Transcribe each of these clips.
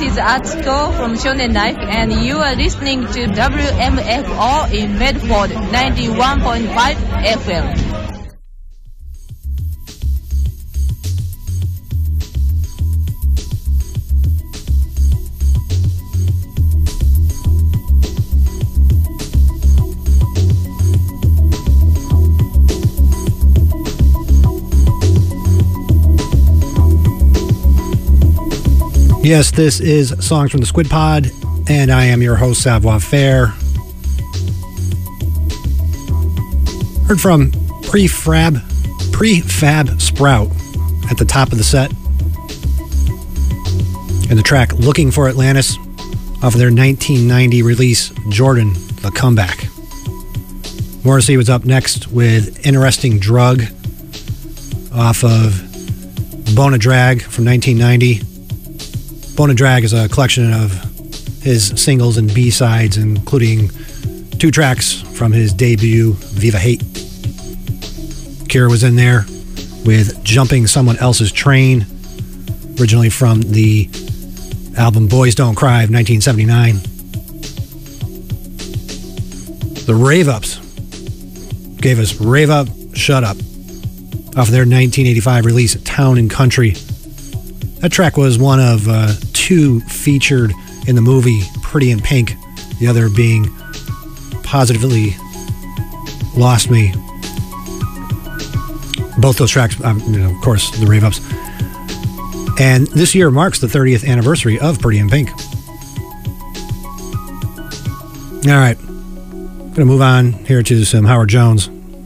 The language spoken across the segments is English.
is Atsuko from Shonen Life, and you are listening to WMFO in Medford, 91.5 FM. Yes, this is Songs from the Squid Pod, and I am your host, Savoir Faire. Heard from Prefab Sprout at the top of the set, and the track Looking for Atlantis off of their 1990 release, Jordan, The Comeback. Morrissey was up next with Interesting Drug off of Bona Drag from 1990. Bona Drag is a collection of his singles and B-sides, including 2 tracks from his debut, Viva Hate. Cure was in there with Jumping Someone Else's Train, originally from the album Boys Don't Cry of 1979. The Rave Ups gave us Rave Up, Shut Up off of their 1985 release, Town and Country. That track was one of 2 featured in the movie Pretty in Pink, the other being Positively Lost Me. Both those tracks, of course, the Rave Ups. And this year marks the 30th anniversary of Pretty in Pink. All right, I'm going to move on here to some Howard Jones.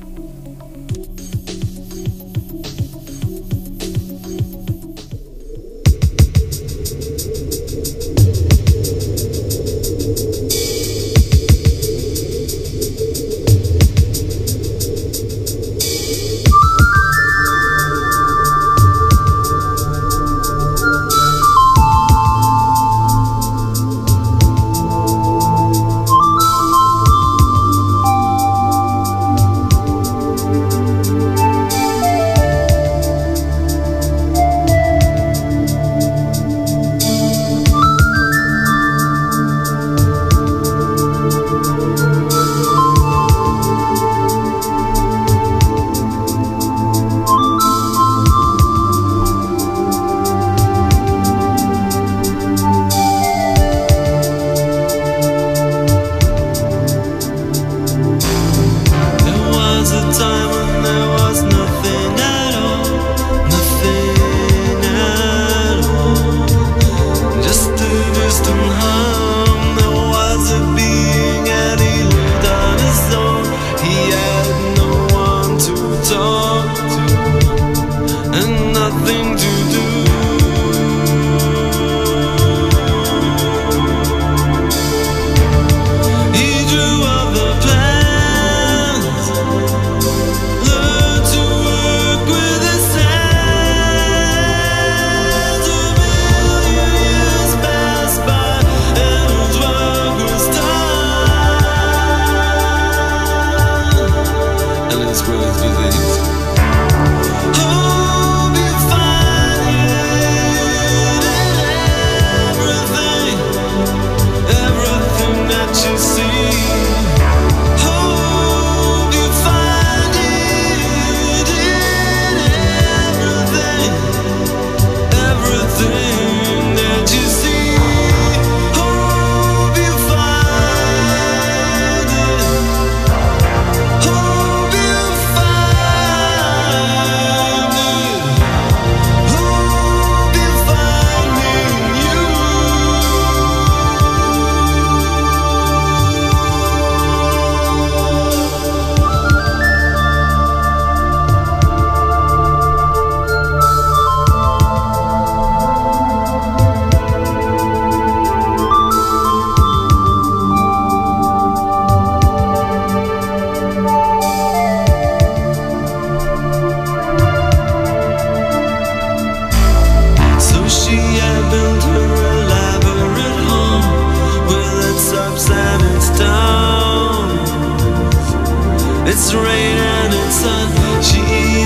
It's rain and it's sun. She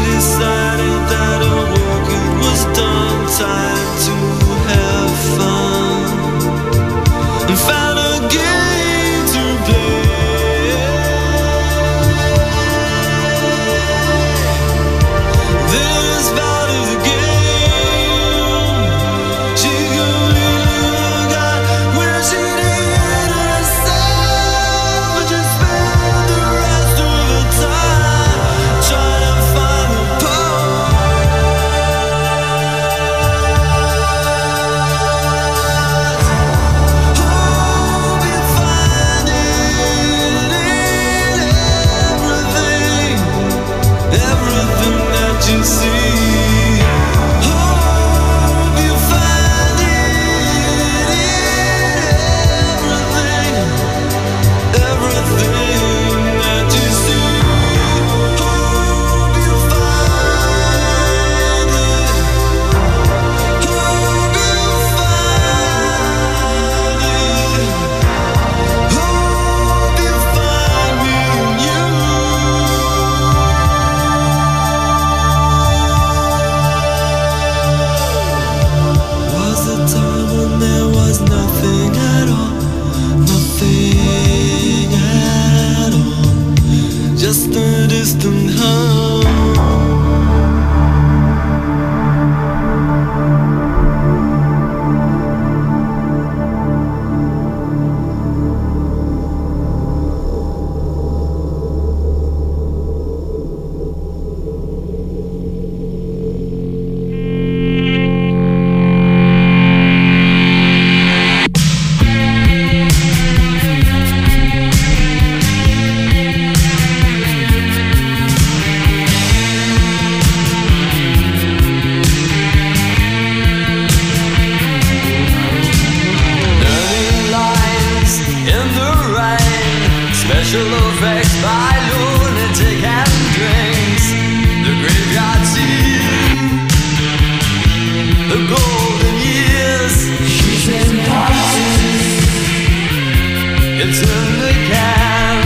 decided that her work it was done. Time to have fun. distant, distant hum. Special effects by lunatic and drinks. The graveyard scene, the golden years. She's in parties. It's in the can.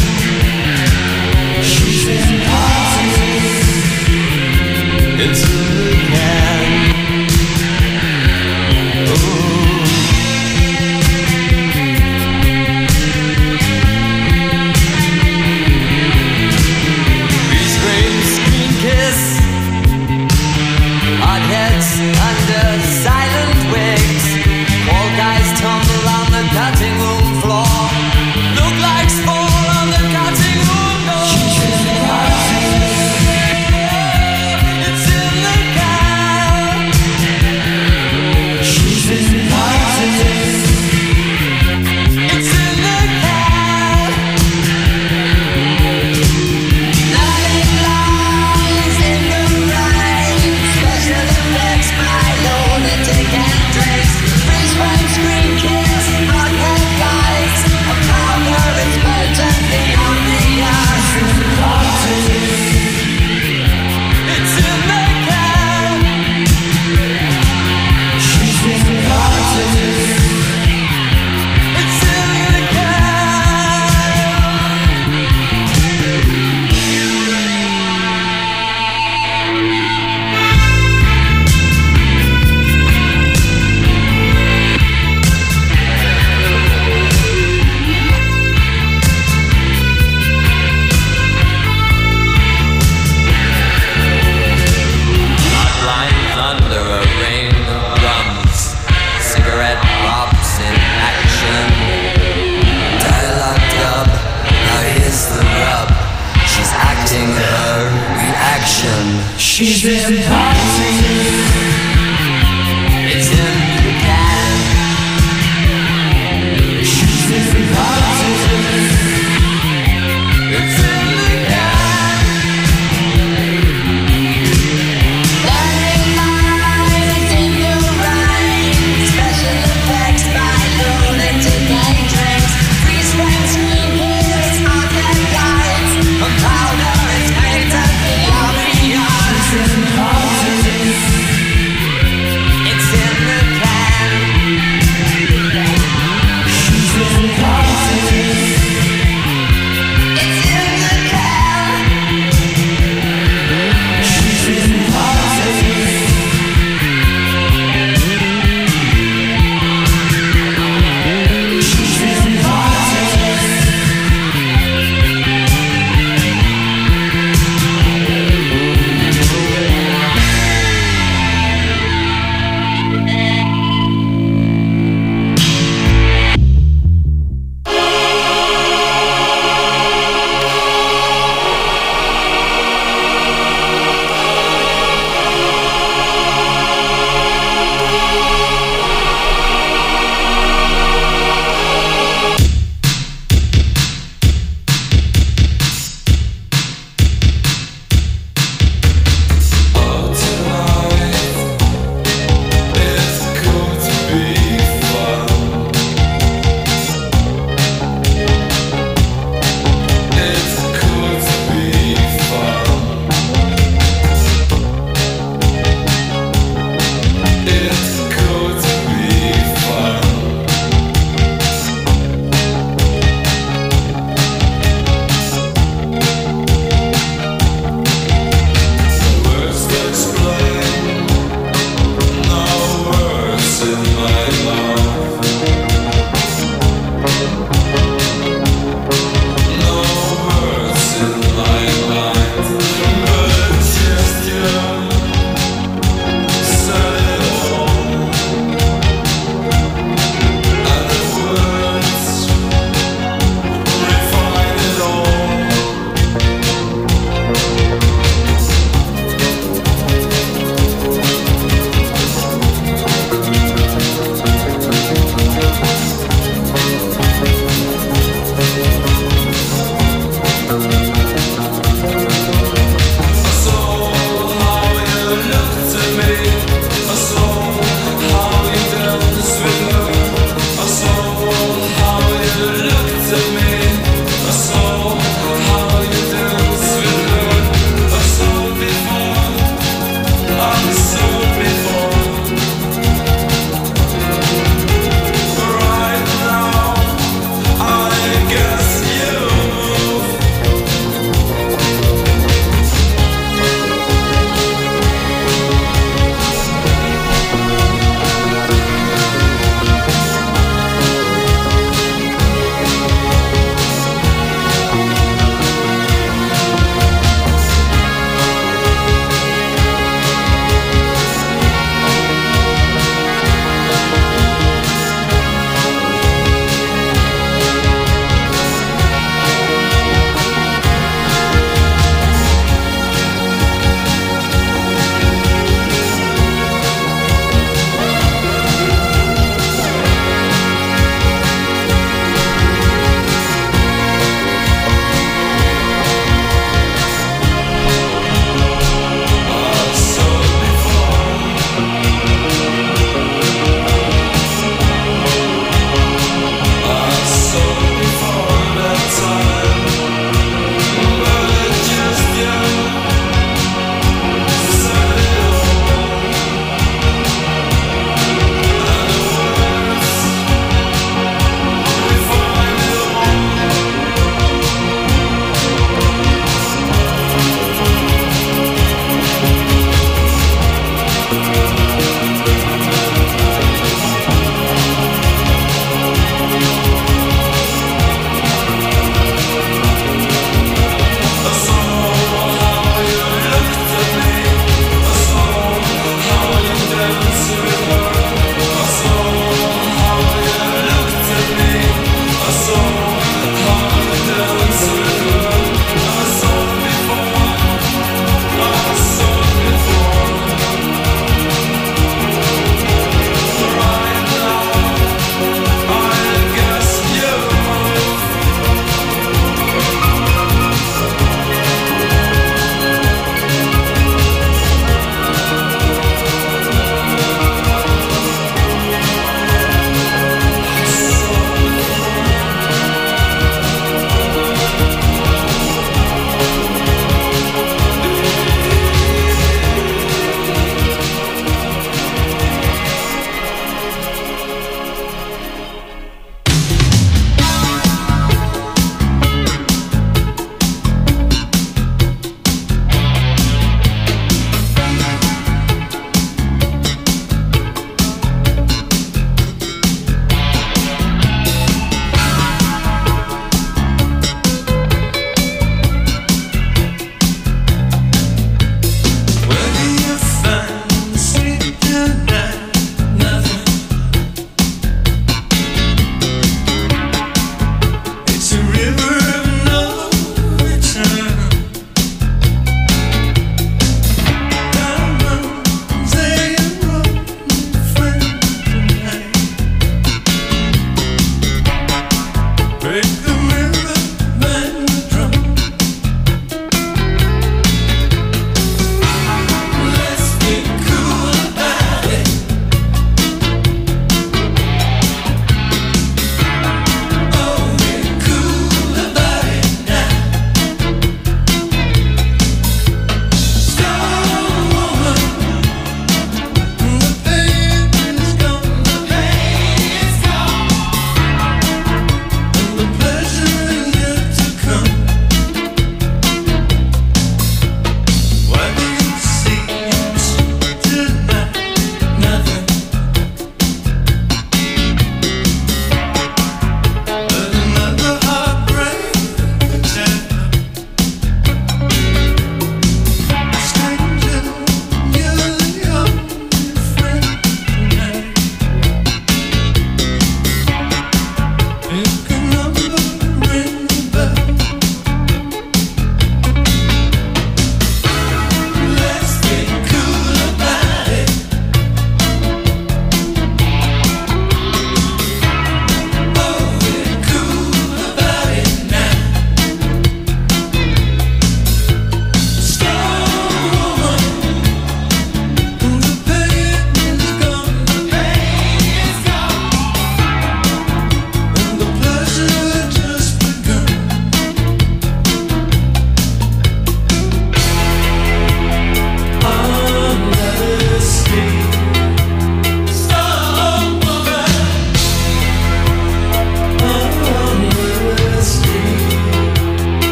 She's in parties. It's in the can. Oh. Under silent wigs, all guys tumble on the cutting room floor. Look like fall on the cutting room door. She's in the it's in the can. She's in the it's in the can. Nothing lies in the rain. Special effects by lunatic and drinks. Freeze frame, screen kiss, hot-head guys. A powder is potent beyond the eyes. It's in the can. She's in the parties. It's in the Lines under a rain of drums, cigarette pops in action. Dialogue dub, now here's the rub. She's acting her reaction. She's in parties. It's in the can. She's in parties. It's in the can. Blinding lights in the rain. Special effects by lunatic and drinks. Freeze frame, screen kiss, arcade guides. A powder is painted beyond the eyes.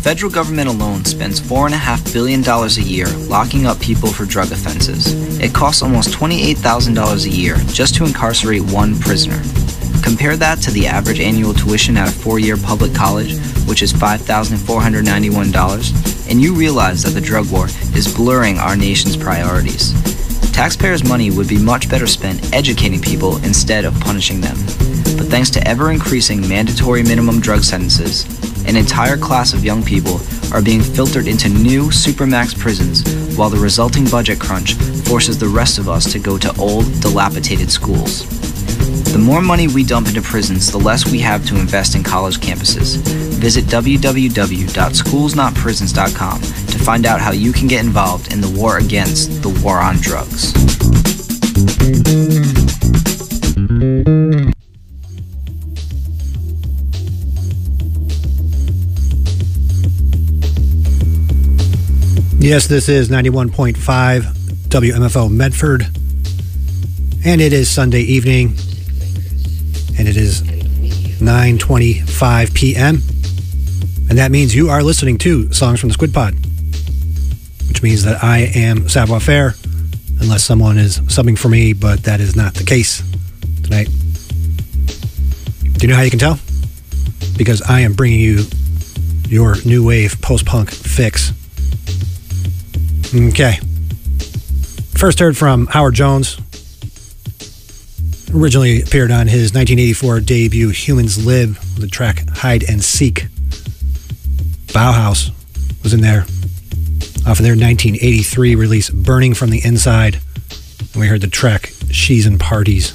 federal government alone spends $4.5 billion a year locking up people for drug offenses. It costs almost $28,000 a year just to incarcerate one prisoner. Compare that to the average annual tuition at a 4-year public college, which is $5,491, and you realize that the drug war is blurring our nation's priorities. Taxpayers' money would be much better spent educating people instead of punishing them. But thanks to ever-increasing mandatory minimum drug sentences, an entire class of young people are being filtered into new supermax prisons, while the resulting budget crunch forces the rest of us to go to old, dilapidated schools. The more money we dump into prisons, the less we have to invest in college campuses. Visit www.schoolsnotprisons.com to find out how you can get involved in the war against the war on drugs. Yes, this is 91.5 WMFO Medford, and it is Sunday evening, and it is 9:25 p.m., and that means you are listening to Songs from the Squid Pod, which means that I am Savoir Faire, unless someone is subbing for me, but that is not the case tonight. Do you know how you can tell? Because I am bringing you your new wave post-punk fix. Okay. First heard from Howard Jones. Originally appeared on his 1984 debut Humans Live with the track Hide and Seek. Bauhaus was in there off of their 1983 release Burning from the Inside. And we heard the track She's in Parties.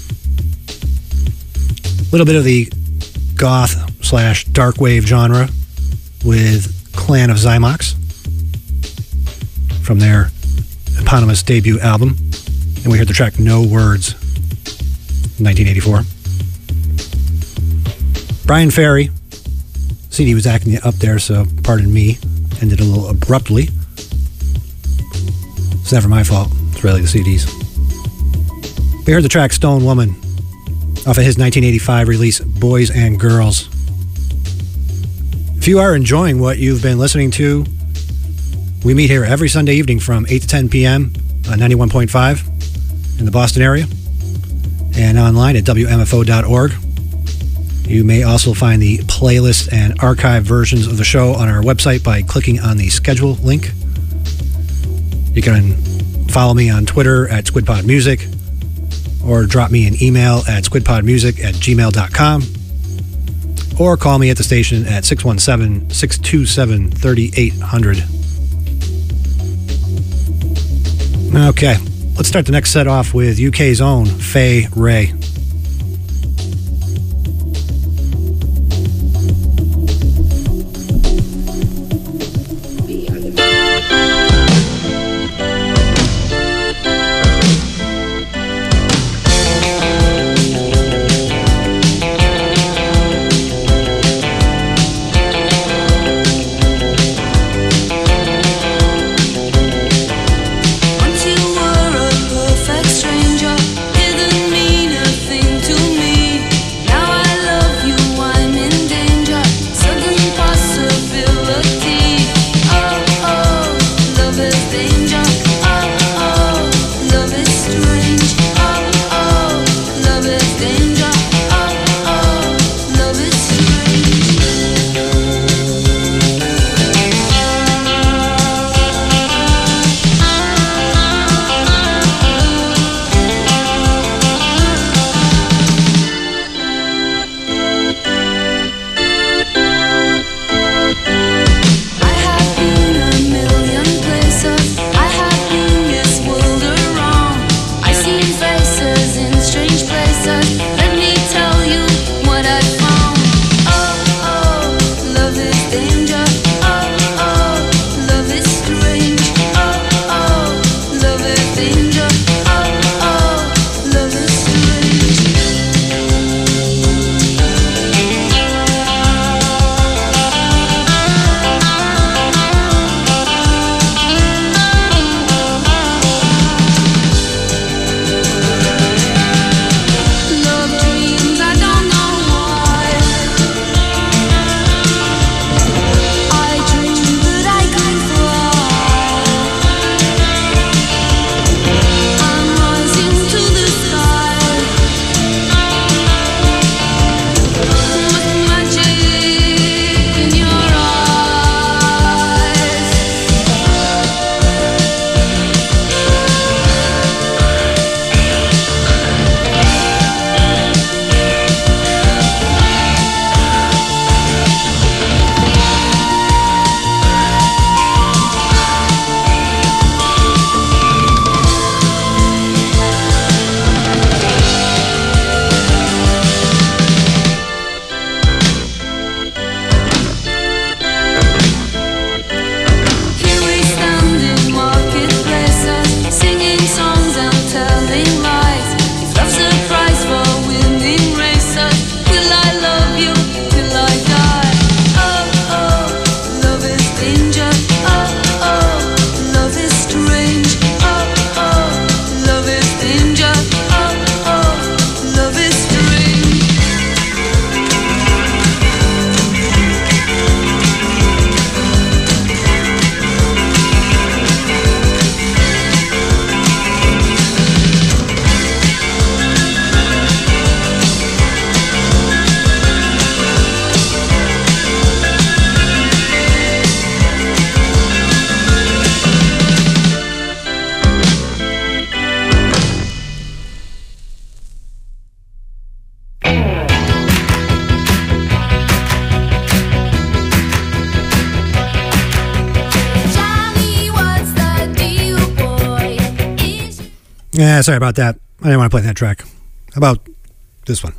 A little bit of the goth/dark wave genre with Clan of Zymox from their eponymous debut album. And we heard the track No Words, 1984. Brian Ferry. CD was acting up there, so pardon me. Ended a little abruptly. It's never my fault. It's really the CDs. We heard the track Stone Woman off of his 1985 release Boys and Girls. If you are enjoying what you've been listening to, we meet here every Sunday evening from 8 to 10 p.m. on 91.5 in the Boston area and online at WMFO.org. You may also find the playlist and archive versions of the show on our website by clicking on the schedule link. You can follow me on Twitter at SquidPodMusic or drop me an email at squidpodmusic@gmail.com or call me at the station at 617-627-3800. Okay, let's start the next set off with UK's own Faye Ray. Once you were a perfect stranger, didn't mean a Yeah, sorry about that. I didn't want to play that track. How about this one?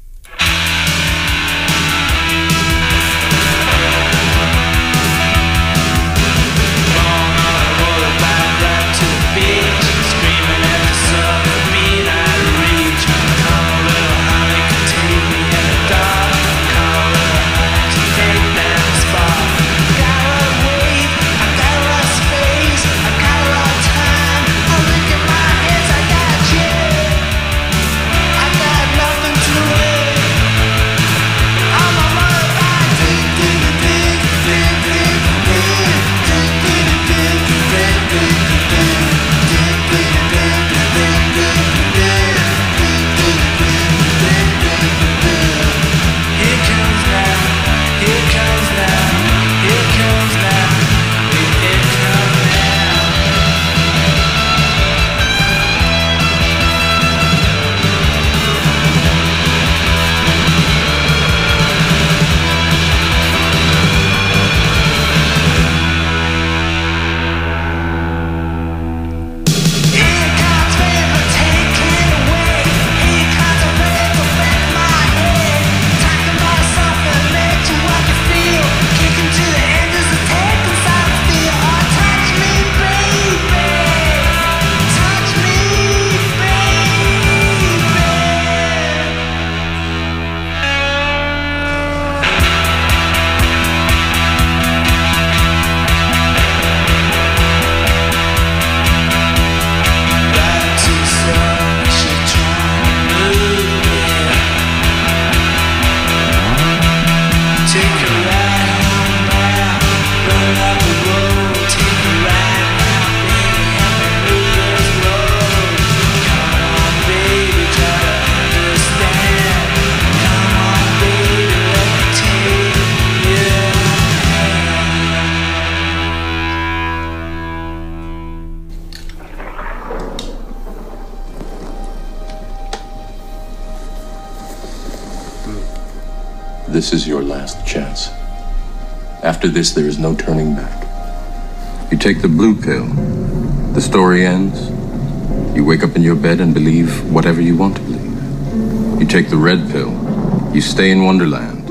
This is your last chance. After this, there is no turning back. You take the blue pill, the story ends. You wake up in your bed and believe whatever you want to believe. You take the red pill, you stay in Wonderland,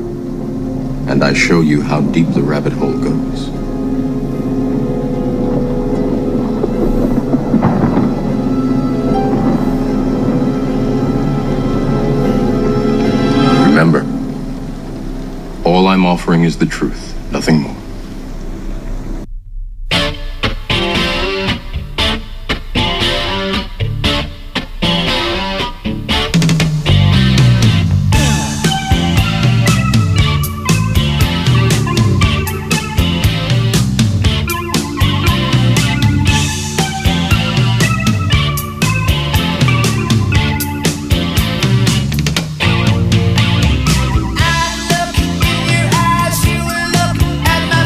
and I show you how deep the rabbit hole goes. Remember, all I'm offering is the truth, nothing more. I look in your eyes, you look at my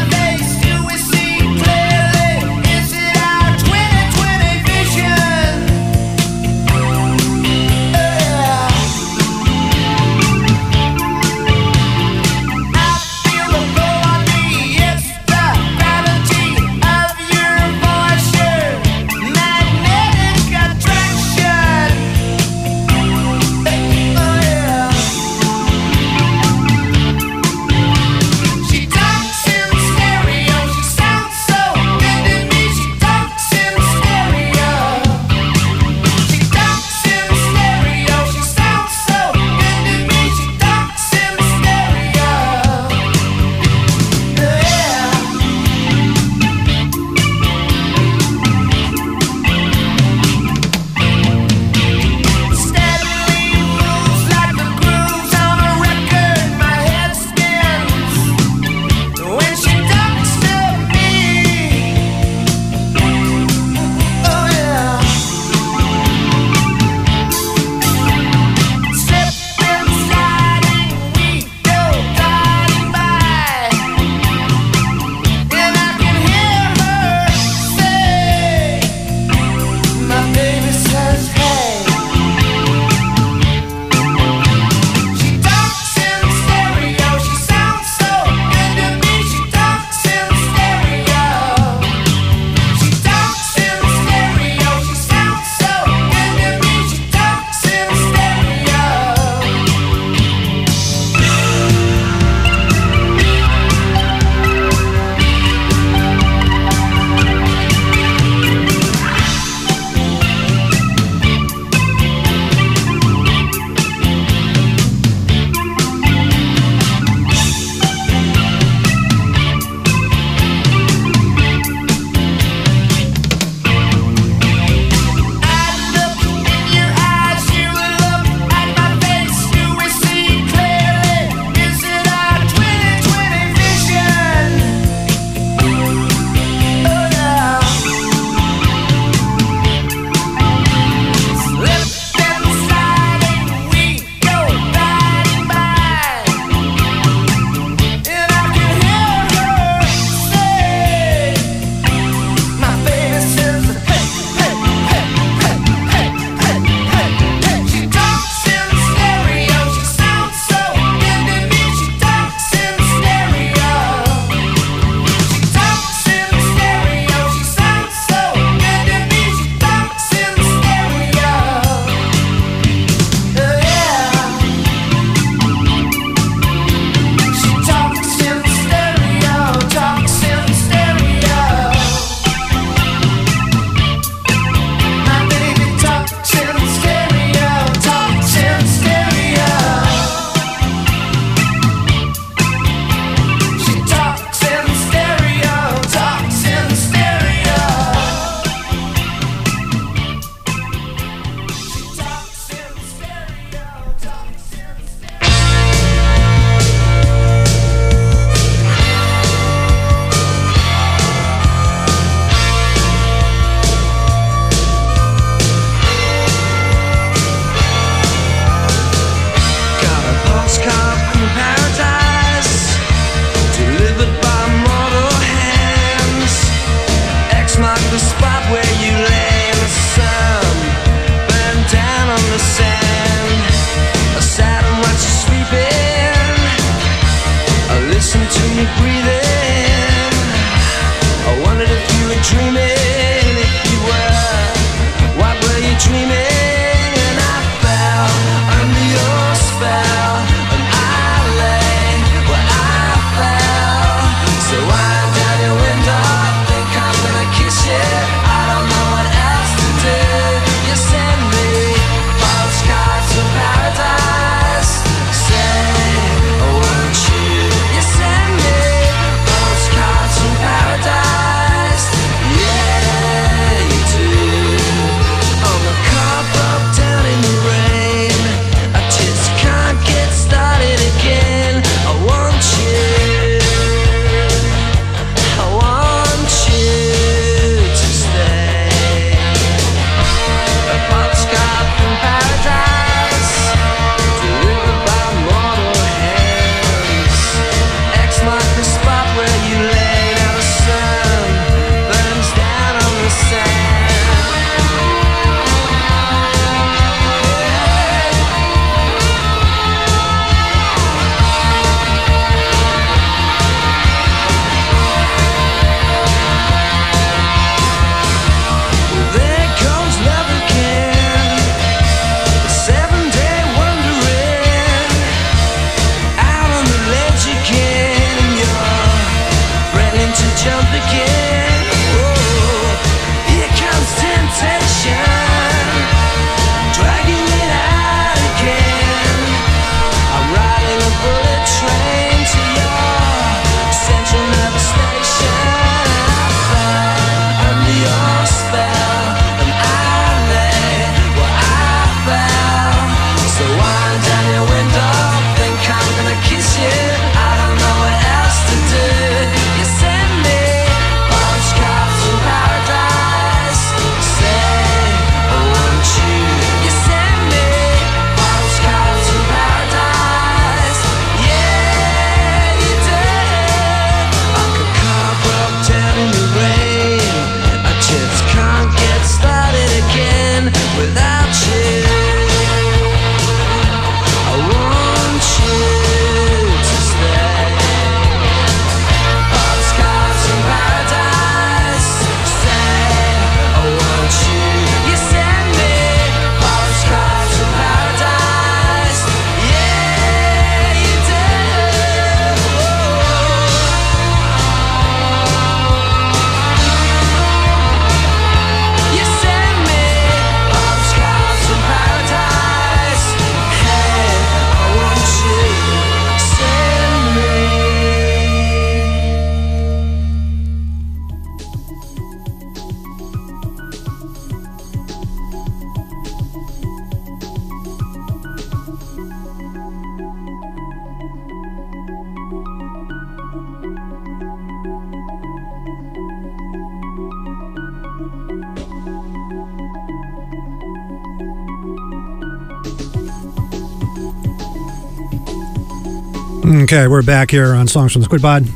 Okay, we're back here on Songs from the Squid Pod.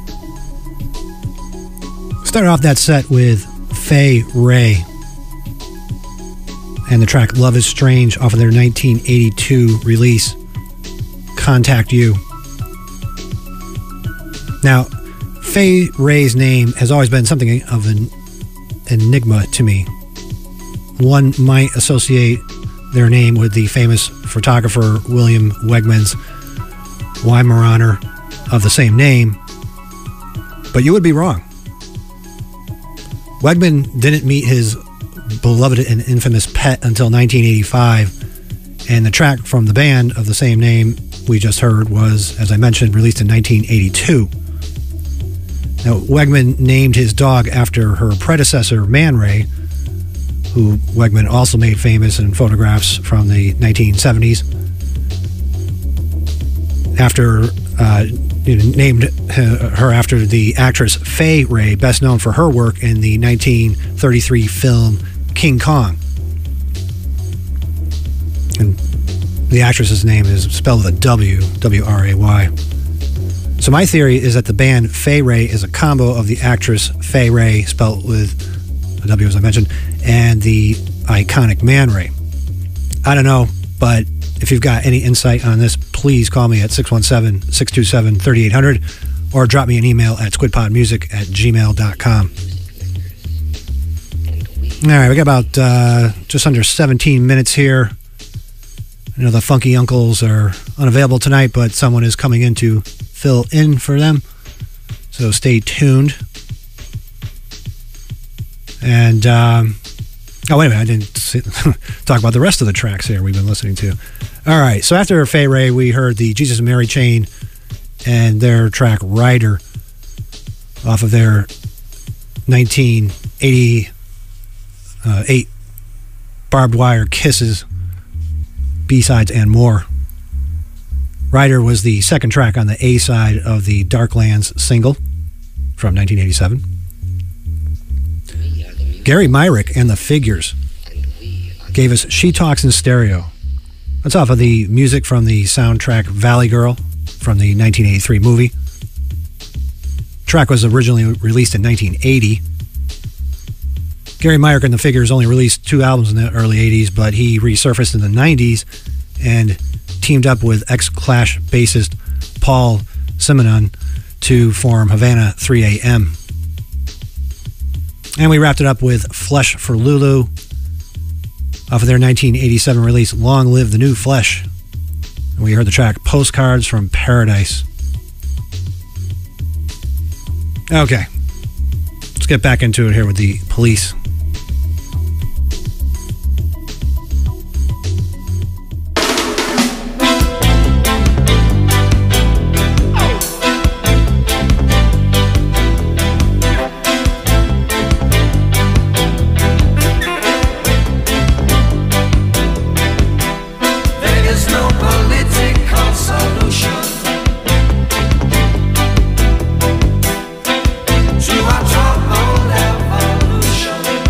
Started off that set with Fay Wray and the track Love is Strange off of their 1982 release, Contact You. Now, Fay Wray's name has always been something of an enigma to me. One might associate their name with the famous photographer William Wegman's Weimaraner of the same name, but you would be wrong. Wegman didn't meet his beloved and infamous pet until 1985, and the track from the band of the same name we just heard was, as I mentioned, released in 1982. Now, Wegman named his dog after her predecessor, Man Ray, who Wegman also made famous in photographs from the 1970s. Named her after the actress Fay Wray, best known for her work in the 1933 film King Kong. And the actress's name is spelled with a W, W-R-A-Y. So my theory is that the band Fay Wray is a combo of the actress Fay Wray, spelled with a W as I mentioned, and the iconic Man Ray. I don't know, but if you've got any insight on this, please call me at 617-627-3800 or drop me an email at squidpodmusic@gmail.com. All right, we got about just under 17 minutes here. I know the Funky Uncles are unavailable tonight, but someone is coming in to fill in for them. So stay tuned. And, oh, wait a minute, I didn't talk about the rest of the tracks here we've been listening to. All right, so after Fay Wray, we heard the Jesus and Mary Chain and their track Rider off of their 1988 Barbed Wire Kisses, B-sides and more. Rider was the second track on the A side of the Darklands single from 1987. Gary Myrick and the Figures gave us She Talks in Stereo. That's off of the music from the soundtrack Valley Girl from the 1983 movie. The track was originally released in 1980. Gary Myrick and the Figures only released 2 albums in the early 80s, but he resurfaced in the 90s and teamed up with ex-Clash bassist Paul Simonon to form Havana 3AM. And we wrapped it up with Flesh for Lulu off of their 1987 release Long Live the New Flesh. And we heard the track Postcards from Paradise. Okay, let's get back into it here with the Police. To our troubled evolution.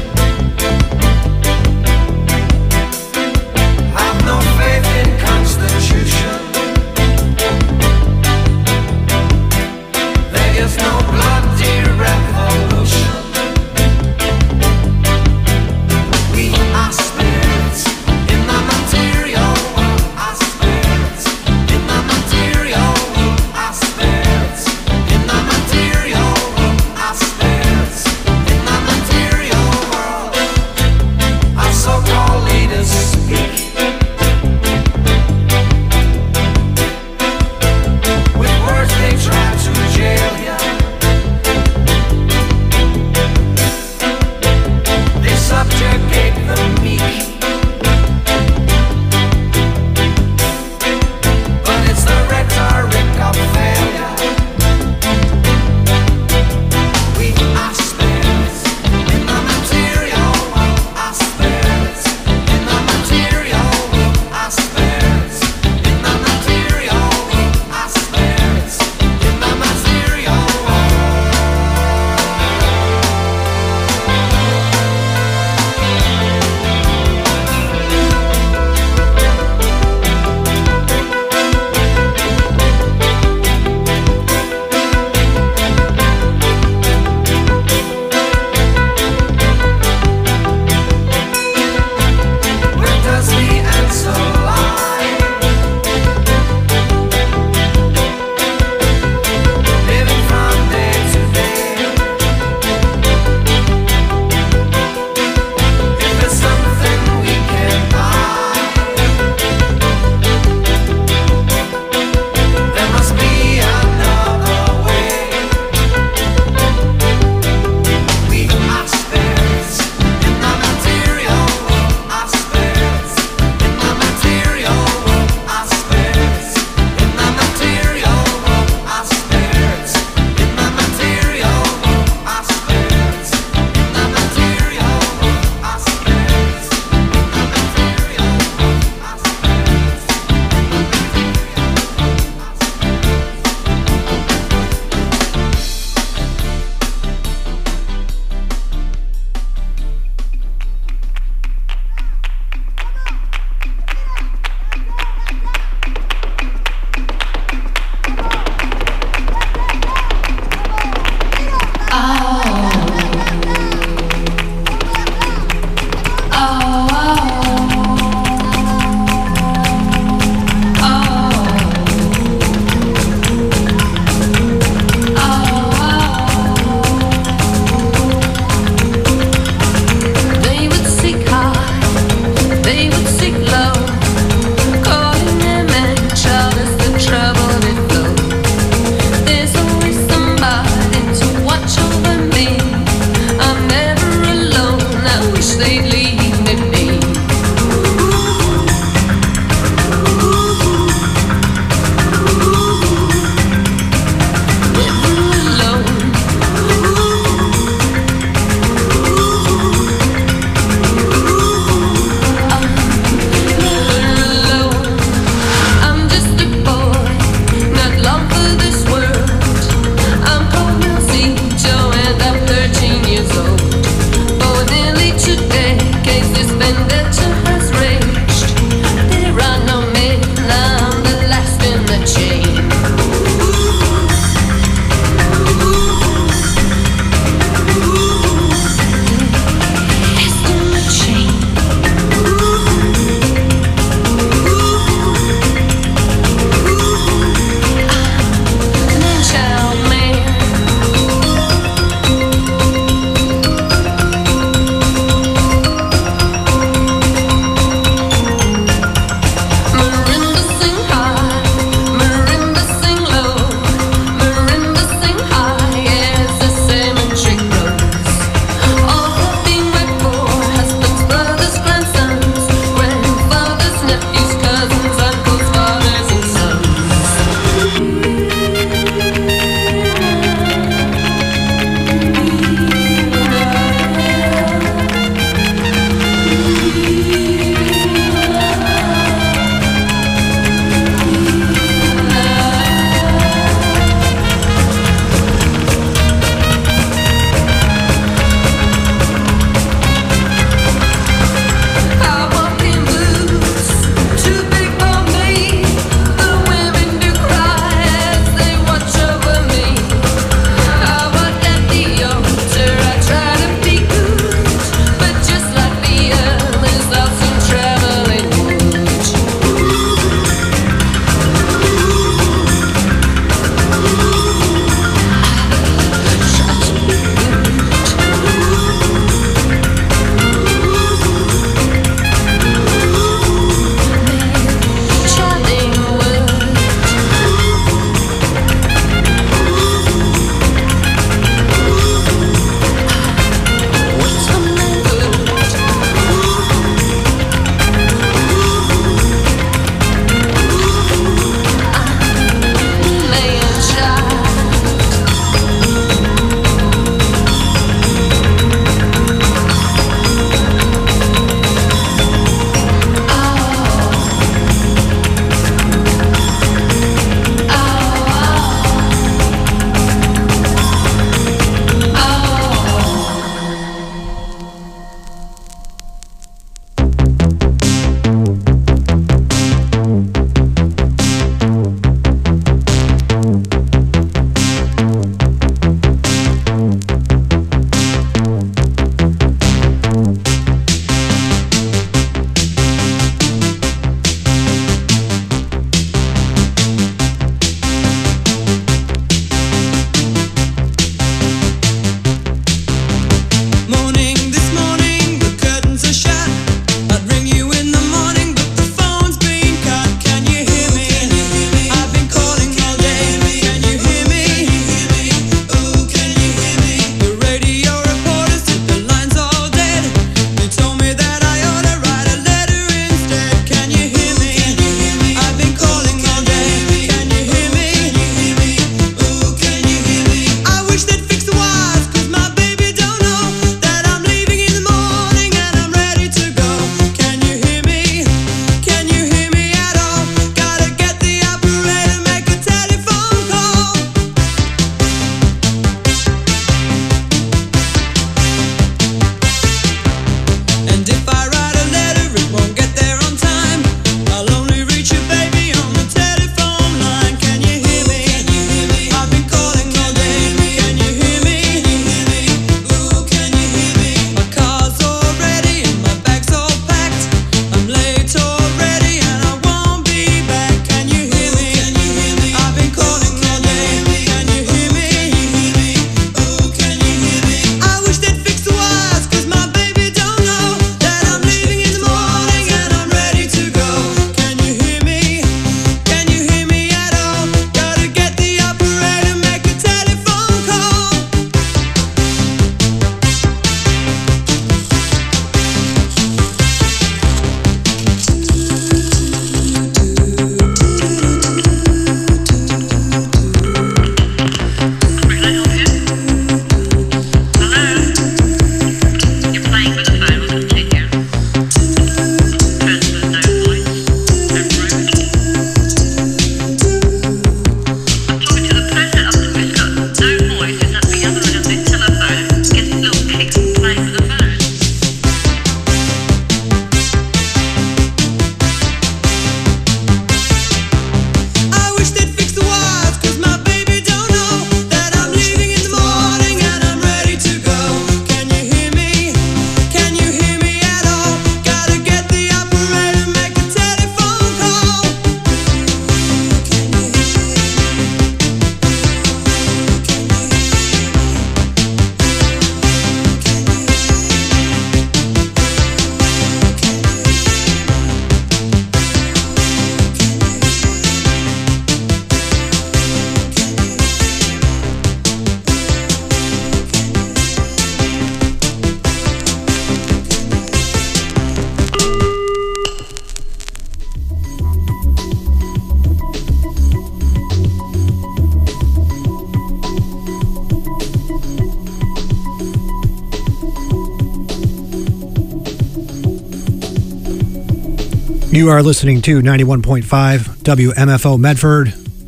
You are listening to 91.5 WMFO Medford.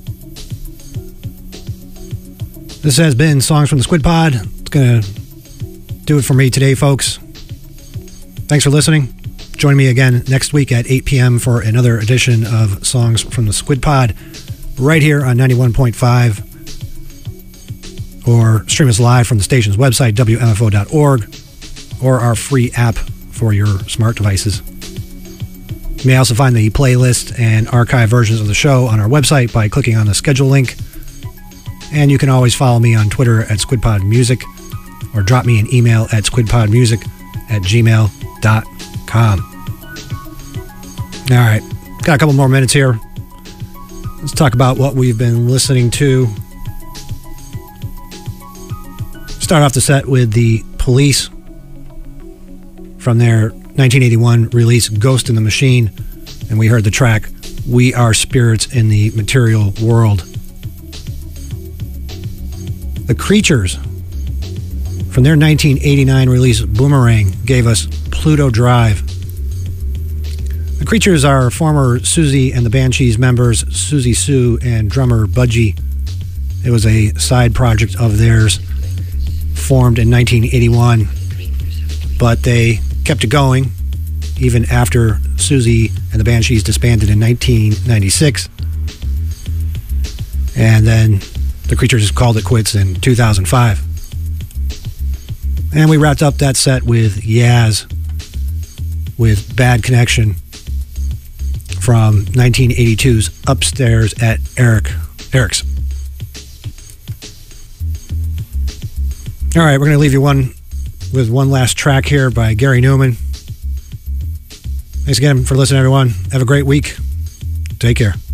This has been Songs from the Squid Pod. It's going to do it for me today, folks. Thanks for listening. Join me again next week at 8 p.m. for another edition of Songs from the Squid Pod, right here on 91.5, or stream us live from the station's website, WMFO.org, or our free app for your smart devices. You may also find the playlist and archive versions of the show on our website by clicking on the schedule link. And you can always follow me on Twitter at SquidPodMusic, or drop me an email at squidpodmusic@gmail.com. All right, got a couple more minutes here. Let's talk about what we've been listening to. Start off the set with the Police from their 1981 release Ghost in the Machine, and we heard the track We Are Spirits in the Material World. The Creatures from their 1989 release Boomerang gave us Pluto Drive. The Creatures are former Susie and the Banshees members Susie Sue and drummer Budgie. It was a side project of theirs formed in 1981, but they kept it going even after Susie and the Banshees disbanded in 1996. And then the Creatures called it quits in 2005. And we wrapped up that set with Yaz with Bad Connection from 1982's Upstairs at Eric's. All right, we're going to leave you with one last track here by Gary Newman. Thanks again for listening, everyone. Have a great week. Take care.